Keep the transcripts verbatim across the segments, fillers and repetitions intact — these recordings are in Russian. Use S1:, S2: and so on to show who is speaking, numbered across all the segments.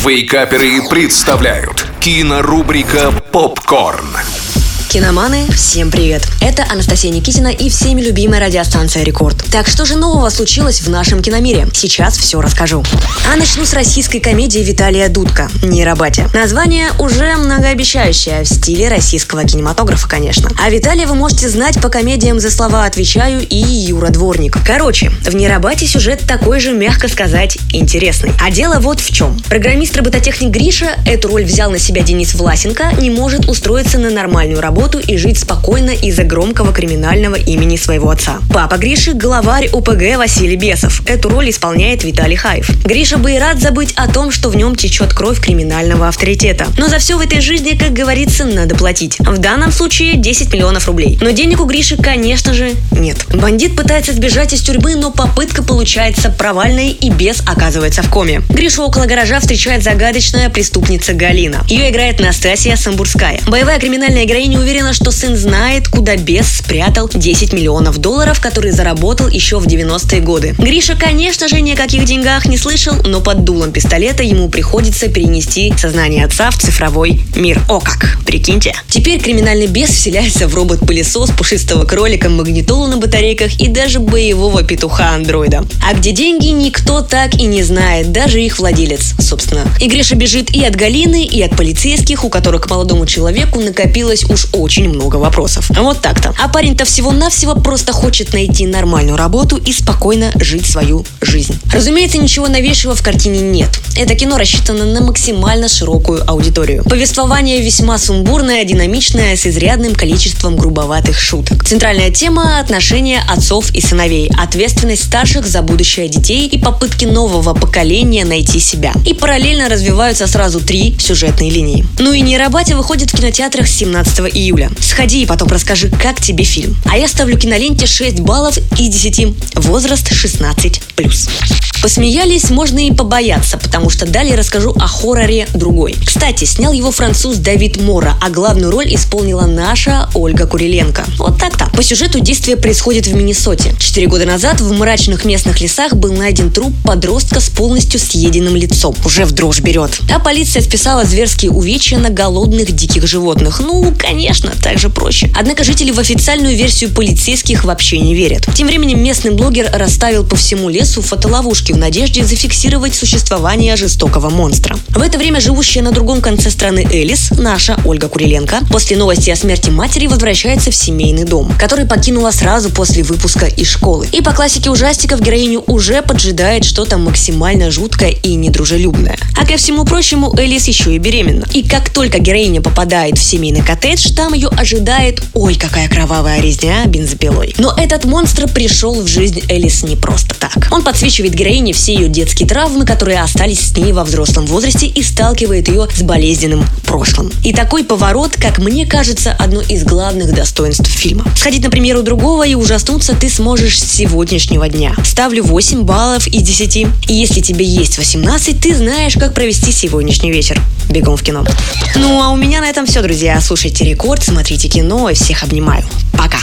S1: Вейкаперы представляют кинорубрика «Попкорн».
S2: Киноманы, всем привет! Это Анастасия Никитина и всеми любимая радиостанция «Рекорд». Так что же нового случилось в нашем киномире? Сейчас все расскажу. А начну с российской комедии Виталия Дудка «Нейробатия». Название уже многообещающее, в стиле российского кинематографа, конечно. А Виталия вы можете знать по комедиям «За слова отвечаю» и «Юра Дворник». Короче, в «Нейробатии» сюжет такой же, мягко сказать, интересный. А дело вот в чем. Программист-робототехник Гриша, эту роль взял на себя Денис Власенко, не может устроиться на нормальную работу и жить спокойно из-за громкого криминального имени своего отца. Папа Гриши – главарь о пэ гэ Василий Бесов. Эту роль исполняет Виталий Хаев. Гриша бы и рад забыть о том, что в нем течет кровь криминального авторитета. Но за все в этой жизни, как говорится, надо платить. В данном случае десять миллионов рублей. Но денег у Гриши, конечно же, нет. Бандит пытается сбежать из тюрьмы, но попытка получается провальной, и бес оказывается в коме. Гришу около гаража встречает загадочная преступница Галина. Ее играет Настасья Самбурская. Боевая криминальная героиня уверена, что сын знает, куда бес спрятал десять миллионов долларов, которые заработал еще в девяностые годы. Гриша, конечно же, ни о каких деньгах не слышал, но под дулом пистолета ему приходится перенести сознание отца в цифровой мир. О как! Прикиньте. Теперь криминальный бес вселяется в робот-пылесос, пушистого кролика, магнитолу на батарейках и даже боевого петуха-андроида. А где деньги, никто так и не знает, даже их владелец, собственно. И Гриша бежит и от Галины, и от полицейских, у которых к молодому человеку накопилось уж очень много вопросов. Вот так-то. А парень-то всего-навсего просто хочет найти нормальную работу и спокойно жить свою жизнь. Разумеется, ничего новейшего в картине нет. Это кино рассчитано на максимально широкую аудиторию. Повествование весьма сумбурное, динамичное, с изрядным количеством грубоватых шуток. Центральная тема – отношения отцов и сыновей, ответственность старших за будущее детей и попытки нового поколения найти себя. И параллельно развиваются сразу три сюжетные линии. Ну и «Нейробатия» выходит в кинотеатрах семнадцатого июля. Сходи и потом расскажи, как тебе фильм. А я ставлю киноленте шесть баллов из десяти. Возраст шестнадцать плюс. Посмеялись, можно и побояться, потому что далее расскажу о хорроре другой. Кстати, снял его француз Давид Мора, а главную роль исполнила наша Ольга Куриленко. Вот так-то. По сюжету действие происходит в Миннесоте. Четыре года назад в мрачных местных лесах был найден труп подростка с полностью съеденным лицом. Уже в дрожь берет. А полиция списала зверские увечья на голодных диких животных. Ну, конечно, так же проще. Однако жители в официальную версию полицейских вообще не верят. Тем временем местный блогер расставил по всему лесу фотоловушки в надежде зафиксировать существование жестокого монстра. В это время живущая на другом конце страны Элис, наша Ольга Куриленко, после новости о смерти матери возвращается в семейный дом, который покинула сразу после выпуска из школы. И по классике ужастиков героиню уже поджидает что-то максимально жуткое и недружелюбное. А ко всему прочему, Элис еще и беременна. И как только героиня попадает в семейный коттедж, там ее ожидает, ой, какая кровавая резня бензопилой. Но этот монстр пришел в жизнь Элис не просто так. Он подсвечивает героине все ее детские травмы, которые остались с ней во взрослом возрасте, и сталкивает ее с болезненным прошлым. И такой поворот, как мне кажется, одно из главных достоинств фильма. Сходить на премьеру другого и ужаснуться ты сможешь с сегодняшнего дня. Ставлю восемь баллов из десяти. И если тебе есть восемнадцать, ты знаешь, как провести сегодняшний вечер. Бегом в кино. Ну а у меня на этом все, друзья. Слушайте Рекорд, смотрите кино и всех обнимаю. Пока.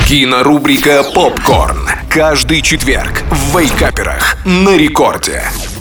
S1: Кинорубрика «Попкорн». Каждый четверг в Вейкаперах на Рекорде.